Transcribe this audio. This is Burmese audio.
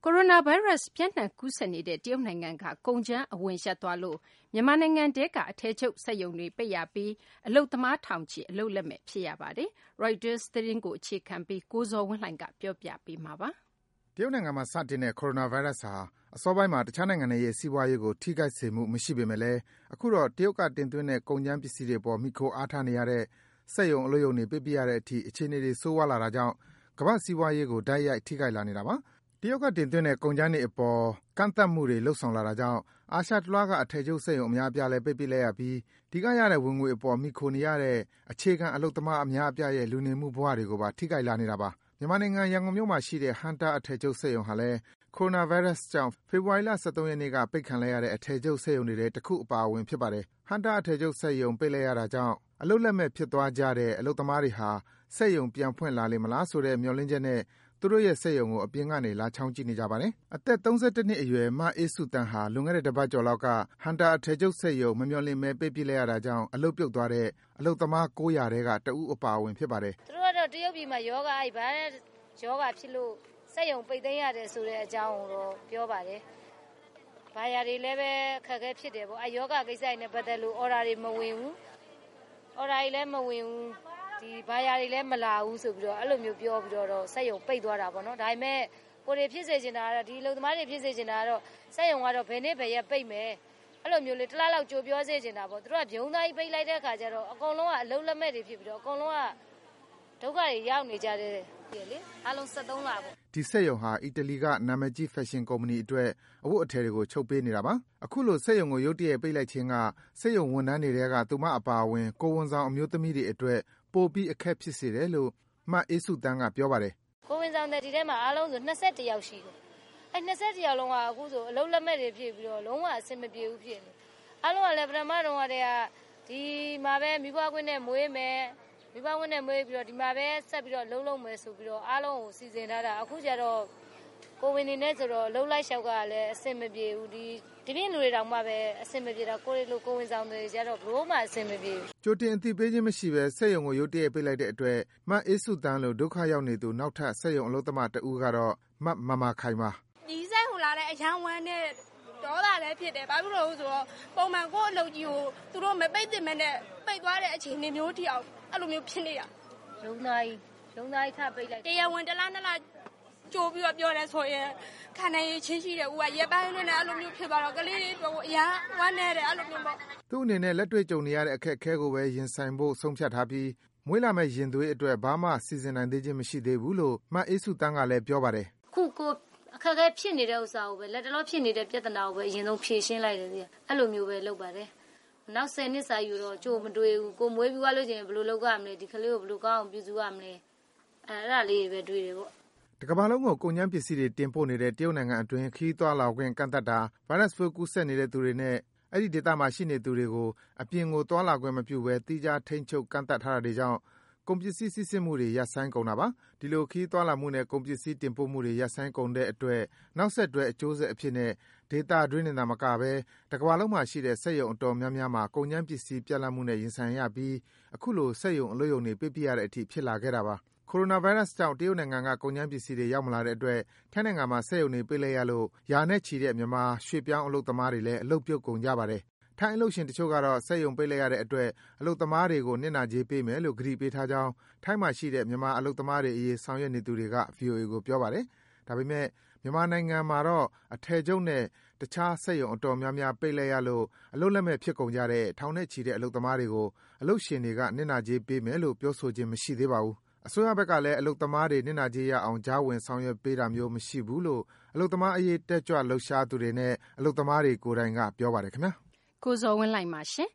ကိုရိုနာဗိုင်းရပ်စ်ပြန့်နှံ့ကူးစက်နေတဲ့တရုတ်နိုင်ငံကကုန်ကြမ်းအဝင်ရပ်သွားလို့မြန်မာနိုင်ငံထဲကအထည်ချုပ်စက်ရုံတွေပိတ်ရပြီးအလုပ်သမားထောင်ချီအလုပ်လက်မဲ့ဖြစ်ရပါတယ်။ Reuters သတင်းကိုအခြေခံပြီးကိုဇော်ဝင်းလှိုင်ကပြောပြပေးမှာပါ။တရုတ်နိုင်ငံမှာစတင်တဲ့ကိုရိုနာဗိုင်းရပ်စ်ဟာအစောပိုင်းမှာတခြားနိုင်ငံတွေရဲ့စီးပွားရေးကိုထိခိုက်စေမှုမရှိပေမယ့်လည်းအခုတော့တရုတ်ကတင်သွင်းတဲ့ကုန်ကြမ်းပစ္စည်းတွေပေါ်မှီခိုအားထားနေရတဲ့စက်ရုံအလုပ်ရုံတွေပိတ်ပစ်ရတဲ့အထိအခြေအနေတွေဆိုးဝါးလာတာကြောင့်ကမ္ဘာ့စီးပွားရေးကိုတိုက်ရိုက်ထိခိုက်လာနေတာပါ။တရုတ်ကတင်သွင်းတဲ့ကုန်ကြမ်းတွေအပေါ်ကန့်သတ်မှုတွေလုပ်ဆောင်လာတာကြောင့်အာရှတလွှားကအထည်ချုပ်စက်ရုံအများအပြားလည်းပိတ်ပစ်လိုက်ရပြီးဒီကရတဲ့ဝင်ငွေအပေါ်မှီခိုနေရတဲ့အခြေခံအလုပ်သမားအများအပြားရဲ့လူနေမှုဘဝတွေကိုပါထိခိုက်လာနေတာပါ။မြန်မာနိုင်ငံရန်ကုန်မြို့မှာရှိတဲ့ဟန်တာအထည်ချုပ်စက်ရုံဟာလည်းကိုရိုနာဗိုင်းရပ်စ်ကြောင့်ဖေဖော်ဝါရီလ ၁၃ ရက်နေ့ကပိတ်ခံလိုက်ရတဲ့အထည်ချုပ်စက်ရုံတွေထဲတခုအပါအဝင်ဖြစ်ပါတယ်။ဟန်တာအထည်ချုပ်စက်ရုံပိတ်လိုက်ရတာကြောင့်အလုပ်လက်မဲ့ဖြစ်သွားကြတဲ့အလုပ်သမားတွေဟာစက်ရုံပြန်ဖွင့်လာလေမလားဆိုတဲ့မျှော်လင့်ချက်နဲ့သူတို့ရဲ့စက်ရုံကိုအပြင်ကနေလာချောင်းကြည့်နေကြပါတယ်။အသက် ၃၁ နှစ်အရွယ်မအေးစုသန်းဟာလွန်ခဲ့တဲ့တပတ်ကျော်လောက်ကဟန်တာအထည်ချုပ်စက်ရုံမမျှော်လင့်ဘဲပိတ်ပစ်လိုက်ရတာကြောင့်အလုပ်ပြုတ်သွားတဲ့အလုပ်သမား900ထဲကတဦးအပါအဝင်ဖြစ်ပါတယ်။သူတို့ကတော့တရုတ်ပြည်မှာယောဂဗိုင်းရပ်စ်ယောဂဖြစ်လို့စက်ရုံပိတ်သိမ်းရတယ်ဆိုတဲ့အကြောင်းကိုတော့ပြောပါတယ်။ဘာယာတွေလည်းပဲခက်ခဲဖြစ်တယ်ပေါ့။ယောဂကိစ္စတွေနဲ့ပတ်သက်လို့အော်ဒါတွေမဝင်ဘူး။အော်ဒါတွေလည်းမဝင်ဘူး။ဒီဘာယာတွေလည်းမလာဘူးဆိုပြီးတော့အဲ့လိုမျိုးပြောပြီးတော့စက်ရုံပိတ်သွားတာပေါ့နော်။ဒါပေမဲ့ကိုတွေဖြစ်စေချင်တာကတော့ဒီလူသမားတွေဖြစ်စေချင်တာကတော့စက်ရုံကတော့ဘယ်နေ့ဘယ်ရက်ပိတ်မယ်။အဲ့လိုမျိုးလေးတစ်လားလောက်ကြိုပြောစေချင်တာပေါ့။သူတို့ကဂျုံသားကြီးပိတ်လိုက်တဲ့အခါကျတော့အကုန်လုံးကအလုံးလက်မဲ့တွေဖြစ်ပြီးတော့အကုန်လုံးကဒုက္ခတွေရောက်နေကြတယ်လေအားလုံး73လပေါ့ဒီစက်ရုံဟာအီတလီကနာမည်ကြီးဖက်ရှင်ကုမ္ပဏီအတွက်အဝတ်အထည်တွေကိုချုပ်ပေးနေတာပါအခုလိုစက်ရုံကိုရုတ်တရက်ပိတ်လိုက်ခြင်းကစက်ရုံဝန်ထမ်းတွေကသူမအပါအဝင်ကိုဝန်ဆောင်အမျိုးသမီးတွေအတွက်ပိုပြီးအခက်ဖြစ်စေတယ်လို့မအေးစုတန်းကပြောပါတယ်ကိုဝန်ဆောင်တဲ့ဒီထဲမှာအားလုံးဆို21ယောက်ရှိတယ်အဲ21ယောက်လုံးကအခုဆိုအလုံးလက်မဲ့တွေဖြစ်ပြီးတော့လုံးဝအဆင်မပြေဘူးဖြစ်နေအားလုံးကလည်းပထမတော့ကတည်းကဒီမှာပဲမိဘခွင့်နဲ့မွေးမယ်မိဘဝင်နဲ့မွေးပြီးတော့ဒီမှာပဲဆက်ပြီးတော့လုံးမယ်ဆိုပြီးတော့အားလုံးကိုစီစဉ်ထားတာအခုကျတော့ကိုဝင်နေနဲ့ဆိုတော့လုံးလိုက်လျှောက်ကလည်းအဆင်မပြေဘူးဒီပြင်းလူတွေတောင်မှပဲအဆင်မပြေတာကိုရီလိုကိုဝင်ဆောင်တွေကျတော့ဘလို့မှအဆင်မပြေဘူးကြိုတင်အသိပေးခြင်းမရှိပဲစက်ရုံကိုရုတ်တရက်ပိတ်လိုက်တဲ့အတွက်မအေးစုတန်းလို့ဒုက္ခရောက်နေသူနောက်ထပ်စက်ရုံအလုပ်သမားတဦးကတော့မမခိုင်ပါဒီစက်ဟိုလာတဲ့အရန်ဝမ်းနဲ့ဒေါသလည်းဖြစ်တယ်ဘာဖြစ်လို့ဆိုတော့ပုံမှန်ကိုအလုပ်ကြီးကိုသူတို့မပိတ်သင့်မဲနဲ့ပိတ်သွားတဲ့အခြေအနေမျိုးထိအောင်အဲ့လိုမျိုးဖြစ်နေတာရုံသားကြီးထပိတ်လိုက်တရားဝင်တစ်လားနှစ်လားကြိုးပြီးတော့ပြောတယ်ဆိုရင်ခံနိုင်ရချင်းရှိတယ်ဦးကရက်ပိုင်းနဲ့အဲ့လိုမျိုးဖြစ်သွားတော့ကလေးတွေအရန်ဝမ်းနေတယ်အဲ့လိုမျိုးပေါ့သူ့အနေနဲ့လက်တွေ့ကြုံနေရတဲ့အခက်အခဲကိုပဲရင်ဆိုင်ဖို့ဆုံးဖြတ်ထားပြီးမွေးလာမဲ့ရင်သွေးအတွက်ဘာမှစီစဉ်နိုင်သေးခြင်းမရှိသေးဘူးလို့မအေးစုတန်းကလည်းပြောပါတယ်ခုကိုအခက်အခဲဖြစ်နေတဲ့ဥစ္စာကိုပဲလက်တလောဖြစ်နေတဲ့ပြဿနာကိုပဲအရင်ဆုံးဖြေရှင်းလိုက်တယ်ဒီအဲ့လိုမျိုးပဲလုပ်ပါတယ်နောက်10နှစ်စာယူတော့ကြိုမတွေးဘူးကိုမွေးပြီးွားလို့ချင်းဘယ်လိုလုပ်ရမလဲဒီကလေးကိုဘယ်လိုကောင်းအောင်ပြုစုရမလဲအဲ့ဒါလေးပဲတွေးတယ်ပေါ့တကမ္ဘာလုံးကိုကုန်ကျန်းပစ္စည်းတွေတင်ပို့နေတဲ့တရုတ်နိုင်ငံအတွင်းခရီးသွားလာခွင့်ကန့်သတ်တာဗိုင်းရပ်စ်ပိုးကူးစက်နေတဲ့သူတွေနဲ့အဲ့ဒီဒေသမှာရှိနေသူတွေကိုအပြင်ကိုသွားလာခွင့်မပြုဘဲတိကျထိန်းချုပ်ကန့်သတ်ထားတာတွေကြောင့်ကုန်ပစ္စည်းစီးဆင်းမှုတွေရပ်ဆိုင်းကုန်တာပါဒီလိုခရီးသွားလာမှုနဲ့ကုန်ပစ္စည်းတင်ပို့မှုတွေရပ်ဆိုင်းကုန်တဲ့အတွက်နောက်ဆက်တွဲအကျိုးဆက်အဖြစ်နဲ့ဒေတာတွင်းနေတာမကဘဲတကမ္ဘာလုံးမှာရှိတဲ့စက်ရုံအတော်များများမှာကုန်ကျန်းပစ္စည်းပြတ်လတ်မှုနဲ့ရင်ဆိုင်ရပြီးအခုလိုစက်ရုံအလုပ်ရုံတွေပိတ်ပစ်ရတဲ့အထိဖြစ်လာခဲ့တာပါကိုရိုနာဗိုင်းရပ်စ်ကြောင့်တရုတ်နိုင်ငံကကုန်ကျန်းပစ္စည်းတွေရောက်မလာတဲ့အတွက်ထိုင်းနိုင်ငံမှာစက်ရုံတွေပိတ်လိုက်ရလို့ယာနဲ့ချီတဲ့မြန်မာရွှေ့ပြောင်းအလုပ်သမားတွေလည်းအလုပ်ပြုတ်ကုန်ကြပါတယ်ထိုင်းအလုပ်ရှင်တချို့ကတော့စက်ရုံပိတ်လိုက်ရတဲ့အတွက်အလုပ်သမားတွေကိုနစ်နာကြေးပေးမယ်လို့ကတိပေးထားကြောင်းထိုင်းမှာရှိတဲ့မြန်မာအလုပ်သမားတွေအရေးဆောင်ရွက်နေသူတွေက VOA ကိုပြောပါတယ်။ဒါပေမဲ့မြန်မာနိုင်ငံမှာတော့အထည်ချုပ်နဲ့တခြားစက်ရုံအတော်များများပိတ်လိုက်ရလို့အလုပ်လက်မဲ့ဖြစ်ကုန်ကြတဲ့ထောင်နဲ့ချီတဲ့အလုပ်သမားတွေကိုအလုပ်ရှင်တွေကနစ်နာကြေးပေးမယ်လို့ပြောဆိုခြင်းမရှိသေးပါဘူး။အစိုးရဘက်ကလည်းအလုပ်သမားတွေနစ်နာကြေးရအောင်ကြားဝင်ဆောင်ရွက်ပေးတာမျိုးမရှိဘူးလို့အလုပ်သမားအရေးတက်ကြွလှုပ်ရှားသူတွေနဲ့အလုပ်သမားတွေကိုယ်တိုင်ကပြောပါတယ်ခင်ဗျာကိုဇော်ဝင်းလှိုင်ပါရှင်